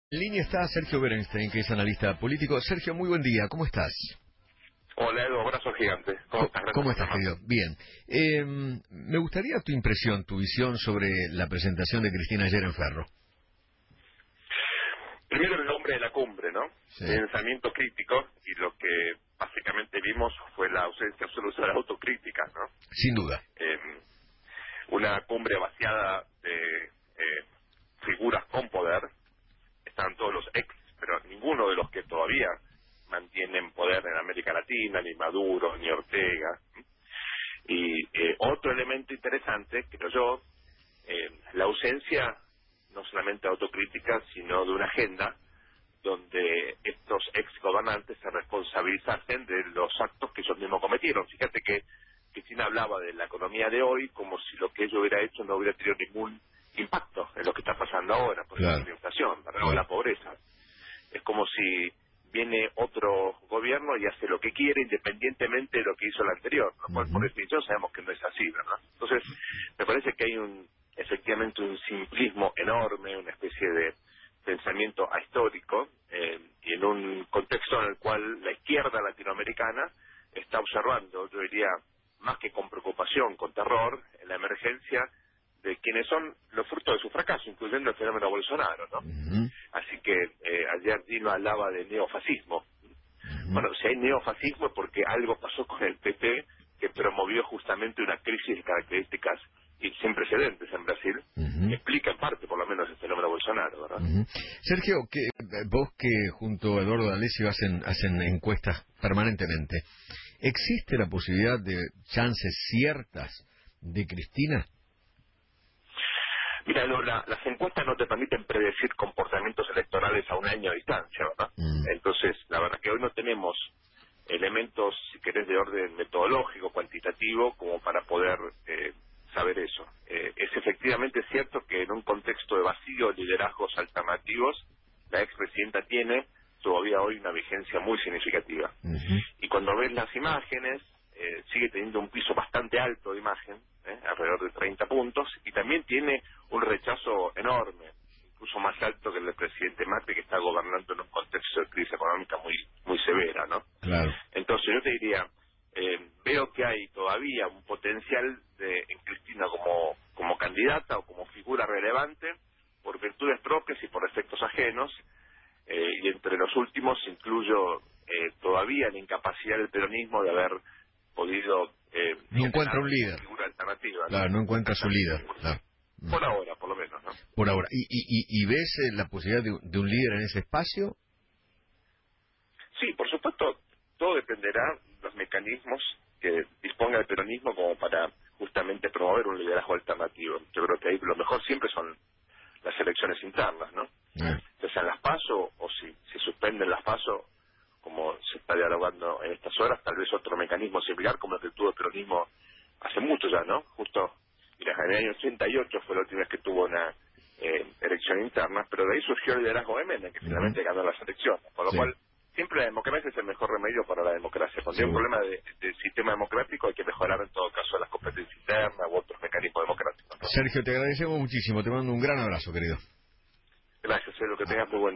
En línea está Sergio Berenstein, que es analista político. Sergio, muy buen día, ¿cómo estás? Hola Edu, abrazo gigante. ¿Cómo estás? Gracias ¿Cómo por estás, llamar. querido? Bien. Me gustaría tu impresión, tu visión sobre la presentación de Cristina ayer en Ferro. Primero el nombre de la cumbre, ¿no? Sí. Pensamiento crítico, y lo que básicamente vimos fue la ausencia absoluta de la autocrítica, ¿no? Sin duda. Una cumbre vaciada de figuras con poder, están todos los ex, pero ninguno de los que todavía mantienen poder en América Latina, ni Maduro, ni Ortega. Y otro elemento interesante, creo yo, la ausencia no solamente de autocrítica, sino de una agenda donde estos ex gobernantes se responsabilizasen de los actos que ellos mismos cometieron. Fíjate que Cristina hablaba de la economía de hoy como si lo que ella hubiera hecho no hubiera tenido ningún impacto en lo que está pasando ahora, por ejemplo, Claro, la inflación, ¿verdad? O claro. la pobreza. Es como si viene otro gobierno y hace lo que quiere independientemente de lo que hizo el anterior, lo cual por Ujú. definición sabemos que no es así, ¿verdad? Entonces, me parece que hay efectivamente un simplismo enorme, una especie de pensamiento ahistórico, y en un contexto en el cual la izquierda latinoamericana está observando, yo diría, más que con preocupación, con terror, en la emergencia de quienes son los frutos de su fracaso, incluyendo el fenómeno Bolsonaro, ¿no? Ujú. Así que ayer Dino hablaba de neofascismo. Ujú. Bueno, si hay neofascismo es porque algo pasó con el PP que promovió justamente una crisis de características sin precedentes en Brasil, que Ujú. explica en parte por lo menos el fenómeno Bolsonaro, ¿verdad? Ujú. Sergio, vos que junto a Eduardo D'Alessio hacen encuestas permanentemente, ¿existe la posibilidad de chances ciertas de Cristina? Mira, las encuestas no te permiten predecir comportamientos electorales a un año de distancia, ¿verdad? Mm. Entonces, la verdad que hoy no tenemos elementos, si querés, de orden metodológico, cuantitativo, como para poder saber eso. Es efectivamente cierto que en un contexto de vacío de liderazgos alternativos, la expresidenta tiene todavía hoy una vigencia muy significativa. Ujú. Y cuando ves las imágenes, sigue teniendo un piso bastante alto de imagen, alrededor de 30 puntos, y también tiene un rechazo enorme, incluso más alto que el del presidente Macri, que está gobernando en un contexto de crisis económica muy severa, ¿no? Claro. Entonces yo te diría, veo que hay todavía un potencial en Cristina como candidata o como figura relevante por virtudes propias y por efectos ajenos, y entre los últimos incluyo todavía la incapacidad del peronismo de haber podido No encuentra generar un una líder. figura alternativa, ¿no? Claro, no encuentra su líder. Exactamente. Claro. Mm. Por ahora, por lo menos, ¿no? Por ahora. ¿Y ves la posibilidad de un líder en ese espacio? Sí, por supuesto, todo dependerá de los mecanismos que disponga el peronismo como para justamente promover un liderazgo alternativo. Yo creo que ahí lo mejor siempre son las elecciones internas, ¿no? Ya sean las PASO o si se suspenden las PASO, como se está dialogando en estas horas, tal vez otro mecanismo similar como el que tuvo el peronismo hace mucho ya, ¿no? Justo, mira, en el año 88 fue la última vez que tuvo una elección interna, pero de ahí surgió el liderazgo de Menem, que Ujú. finalmente ganó las elecciones, por lo Sí, cual siempre la democracia es el mejor remedio para la democracia. Cuando hay un seguro. problema de sistema democrático hay que mejorar en todo caso las competencias internas u otros mecanismos democráticos, ¿no? Sergio, te agradecemos muchísimo. Te mando un gran abrazo, querido. Gracias, lo que tengas muy buen